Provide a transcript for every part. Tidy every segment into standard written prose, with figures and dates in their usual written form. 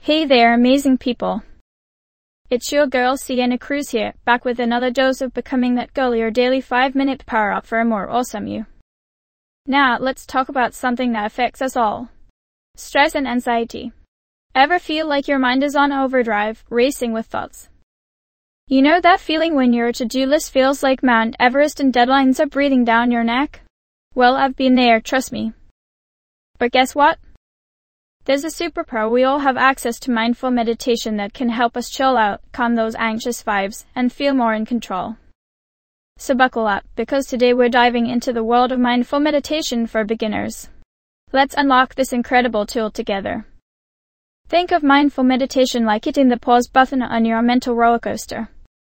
Hey there, amazing people. It's your girl Sienna Cruz here, back with another dose of becoming that girl, your daily 5-minute power up for a more awesome you. Now, let's talk about something that affects us all. Stress and anxiety. Ever feel like your mind is on overdrive, racing with thoughts? You know that feeling when your to-do list feels like Mount Everest and deadlines are breathing down your neck? Well, I've been there, trust me. But guess what? There's a superpower. We all have access to mindful meditation that can help us chill out, calm those anxious vibes, and feel more in control. So buckle up, because today we're diving into the world of mindful meditation for beginners. Let's unlock this incredible tool together. Think of mindful meditation like hitting the pause button on your mental roller coaster.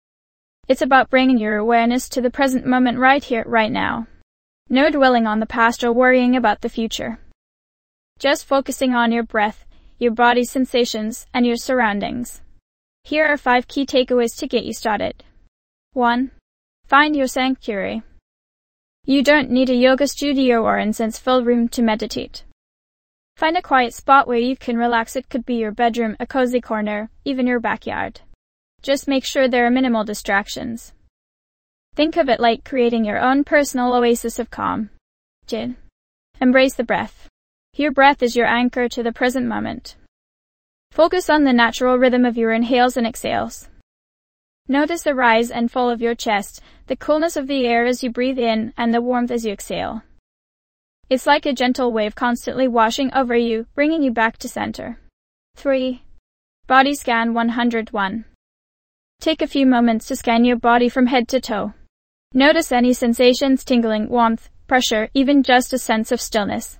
It's about bringing your awareness to the present moment right here, right now. No dwelling on the past or worrying about the future. Just focusing on your breath, your body's sensations, and your surroundings. Here are 5 key takeaways to get you started. 1. Find your sanctuary. You don't need a yoga studio or incense-filled room to meditate. Find a quiet spot where you can relax. It could be your bedroom, a cozy corner, even your backyard. Just make sure there are minimal distractions. Think of it like creating your own personal oasis of calm. 2. Embrace the breath. Your breath is your anchor to the present moment. Focus on the natural rhythm of your inhales and exhales. Notice the rise and fall of your chest, the coolness of the air as you breathe in, and the warmth as you exhale. It's like a gentle wave constantly washing over you, bringing you back to center. 3. Body scan 101. Take a few moments to scan your body from head to toe. Notice any sensations, tingling, warmth, pressure, even just a sense of stillness.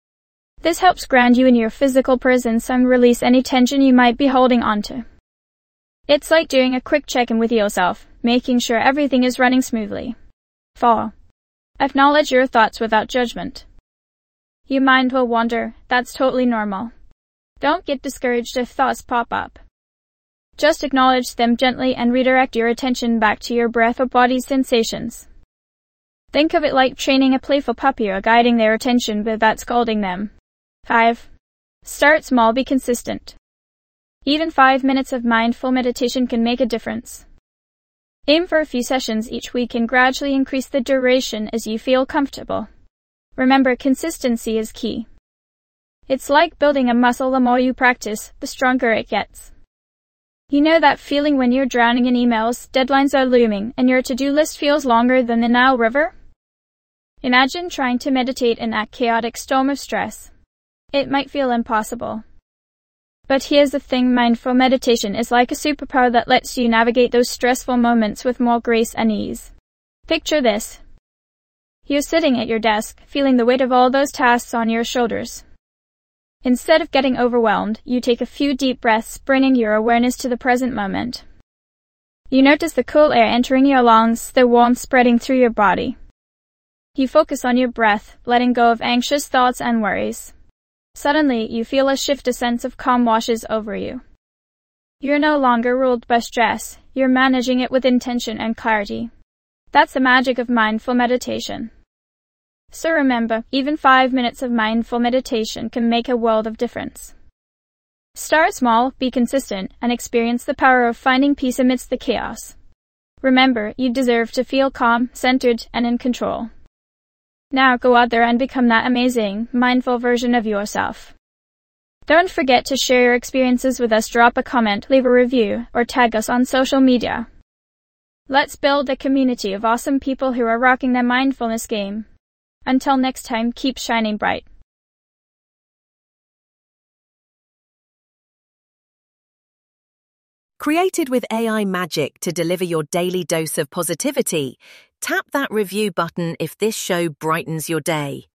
This helps ground you in your physical presence and release any tension you might be holding onto. It's like doing a quick check-in with yourself, making sure everything is running smoothly. 4. Acknowledge your thoughts without judgment. Your mind will wander, that's totally normal. Don't get discouraged if thoughts pop up. Just acknowledge them gently and redirect your attention back to your breath or body sensations. Think of it like training a playful puppy or guiding their attention without scolding them. 5. Start small, be consistent. Even 5 minutes of mindful meditation can make a difference. Aim for a few sessions each week and gradually increase the duration as you feel comfortable. Remember, consistency is key. It's like building a muscle. The more you practice, the stronger it gets. You know that feeling when you're drowning in emails, deadlines are looming, and your to-do list feels longer than the Nile River? Imagine trying to meditate in that chaotic storm of stress. It might feel impossible. But here's the thing, mindful meditation is like a superpower that lets you navigate those stressful moments with more grace and ease. Picture this. You're sitting at your desk, feeling the weight of all those tasks on your shoulders. Instead of getting overwhelmed, you take a few deep breaths, bringing your awareness to the present moment. You notice the cool air entering your lungs, the warmth spreading through your body. You focus on your breath, letting go of anxious thoughts and worries. Suddenly, you feel a shift, a sense of calm washes over you. You're no longer ruled by stress, you're managing it with intention and clarity. That's the magic of mindful meditation. So remember, even 5 minutes of mindful meditation can make a world of difference. Start small, be consistent, and experience the power of finding peace amidst the chaos. Remember, you deserve to feel calm, centered, and in control. Now go out there and become that amazing, mindful version of yourself. Don't forget to share your experiences with us. Drop a comment, leave a review, or tag us on social media. Let's build a community of awesome people who are rocking their mindfulness game. Until next time, keep shining bright. Created with AI magic to deliver your daily dose of positivity, tap that review button if this show brightens your day.